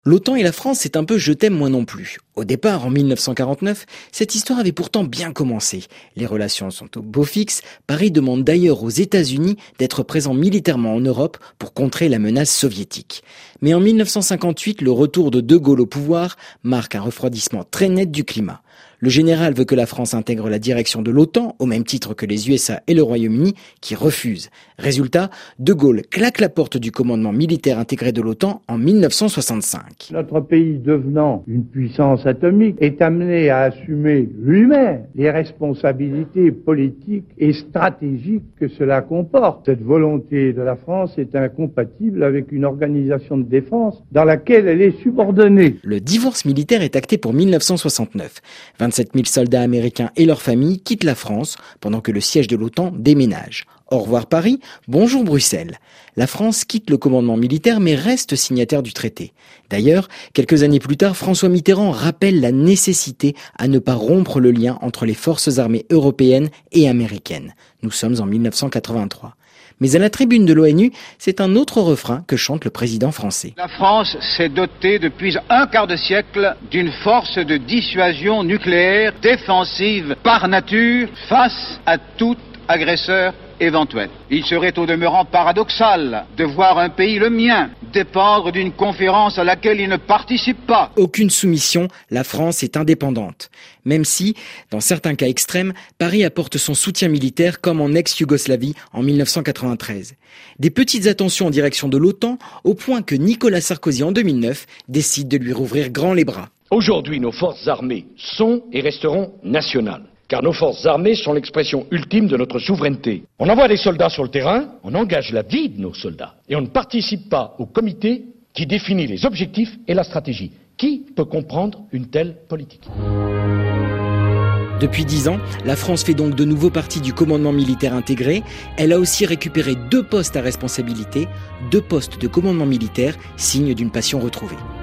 L'OTAN et la France, c'est un peu je t'aime moi non plus. Au départ, en 1949, cette histoire avait pourtant bien commencé. Les relations sont au beau fixe. Paris demande d'ailleurs aux États-Unis d'être présent militairement en Europe pour contrer la menace soviétique. Mais en 1958, le retour de De Gaulle au pouvoir marque un refroidissement très net du climat. Le général veut que la France intègre la direction de l'OTAN, au même titre que les USA et le Royaume-Uni, qui refusent. Résultat, De Gaulle claque la porte du commandement militaire intégré de l'OTAN en 1965. Notre pays devenant une puissance atomique est amené à assumer lui-même les responsabilités politiques et stratégiques que cela comporte. Cette volonté de la France est incompatible avec une organisation de défense dans laquelle elle est subordonnée. Le divorce militaire est acté pour 1969. 27 000 soldats américains et leurs familles quittent la France pendant que le siège de l'OTAN déménage. Au revoir Paris, bonjour Bruxelles. La France quitte le commandement militaire mais reste signataire du traité. D'ailleurs, quelques années plus tard, François Mitterrand rappelle la nécessité à ne pas rompre le lien entre les forces armées européennes et américaines. Nous sommes en 1983. Mais à la tribune de l'ONU, c'est un autre refrain que chante le président français. La France s'est dotée depuis un quart de siècle d'une force de dissuasion nucléaire défensive par nature face à tout agresseur éventuel. Il serait au demeurant paradoxal de voir un pays, le mien, dépendre d'une conférence à laquelle il ne participe pas. Aucune soumission, la France est indépendante. Même si, dans certains cas extrêmes, Paris apporte son soutien militaire comme en ex-Yougoslavie en 1993. Des petites attentions en direction de l'OTAN, au point que Nicolas Sarkozy en 2009 décide de lui rouvrir grand les bras. Aujourd'hui, nos forces armées sont et resteront nationales. Car nos forces armées sont l'expression ultime de notre souveraineté. On envoie des soldats sur le terrain, on engage la vie de nos soldats. Et on ne participe pas au comité qui définit les objectifs et la stratégie. Qui peut comprendre une telle politique ? Depuis 10 ans, la France fait donc de nouveau partie du commandement militaire intégré. Elle a aussi récupéré 2 postes à responsabilité, 2 postes de commandement militaire, signe d'une passion retrouvée.